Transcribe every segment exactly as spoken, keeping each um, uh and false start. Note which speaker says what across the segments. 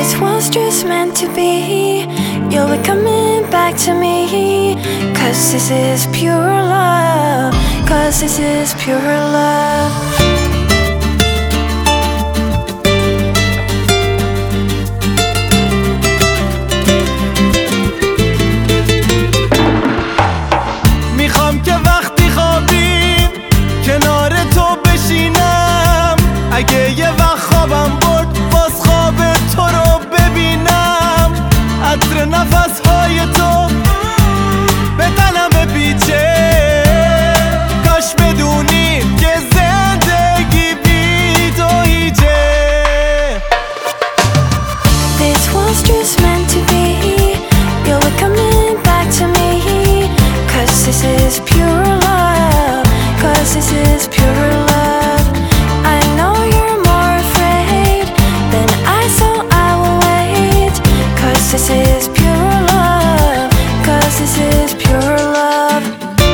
Speaker 1: This was just meant to be. You'll be coming back to me. Cause this is pure love. Cause this is pure love.
Speaker 2: میخوام که وقتی خوابیم کنار تو بشینم. اگه یه وقت خوابم برد باز خواب تو رو ببینم. عطر نفسهای تو به تنم پیچه. کاش بدونی که زندگی بی تو هیچه.
Speaker 1: This was just meant to be. You'll be coming back to me. Cause this is pure love. Cause this is pure love. I know you're more afraid than I, so I will wait. Cause this is pure love. Cause this is pure love.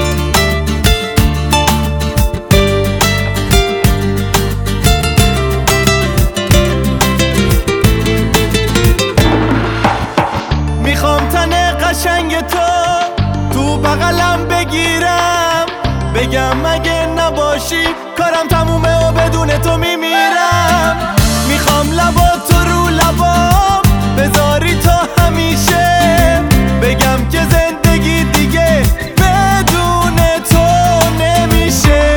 Speaker 2: میخوام تن قشنگ تو تو بغلم بگیرم. بگم اگه نباشی کارم تمومه و بدون تو میمیرم. میخوام لبا تو رو لبام بذاری تا همیشه. بگم که زندگی دیگه بدون تو نمیشه.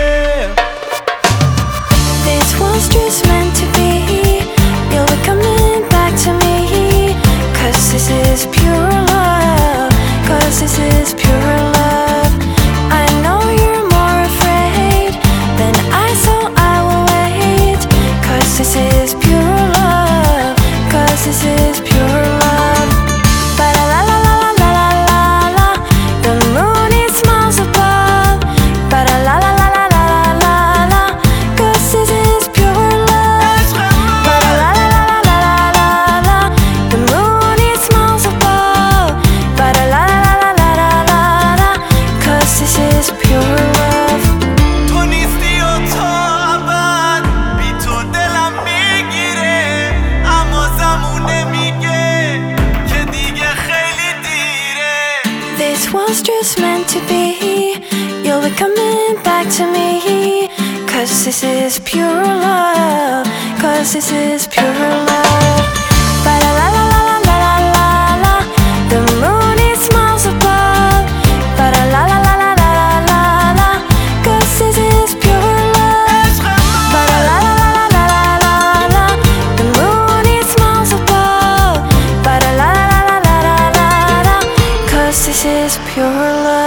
Speaker 1: This was just meant to be. You'll be coming back to me. Cause this is pure love. Cause this is pure love. I know you're more afraid than I, so I will wait. Cause this is pure love. Cause this is pure love. Ba la la la la la la la la. The moon it smiles above. Ba la la la la la la la la. Cause this is pure love. Ba la la la la la la la la. The moon it smiles above. Ba la la la la la la la la. Cause this is pure love.
Speaker 2: تو نیستی و تا ابد بی تو دلم میگیره. اما زمونه میگه که دیگه خیلی دیره.
Speaker 1: This was just meant to be. You'll be coming back to me. Cause this is pure love. Cause this is pure love. Ba la la la la la la la la. The moon it smiles above. Ba la la la la la la la la. Cause this is pure love. Ba la la la la la la la la. The moon it smiles above. Ba la la la la la la la. Cause this is pure love.